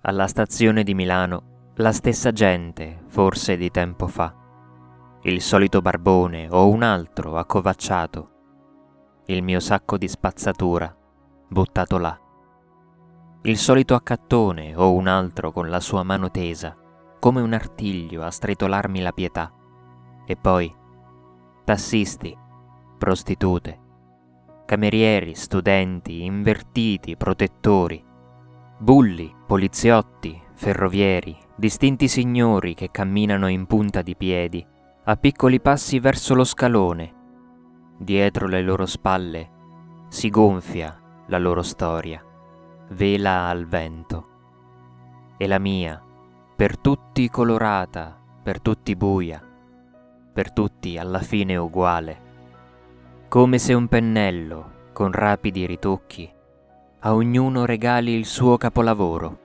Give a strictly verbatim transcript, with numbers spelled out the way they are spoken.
Alla stazione di Milano, la stessa gente, forse di tempo fa. Il solito barbone o un altro accovacciato. Il mio sacco di spazzatura, buttato là. Il solito accattone o un altro con la sua mano tesa, come un artiglio a stritolarmi la pietà. E poi tassisti, prostitute, camerieri, studenti, invertiti, protettori, bulli, poliziotti, ferrovieri, distinti signori che camminano in punta di piedi, a piccoli passi verso lo scalone. Dietro le loro spalle si gonfia la loro storia, vela al vento. E la mia, per tutti colorata, per tutti buia, per tutti alla fine uguale, come se un pennello, con rapidi ritocchi, a ognuno regali il suo capolavoro.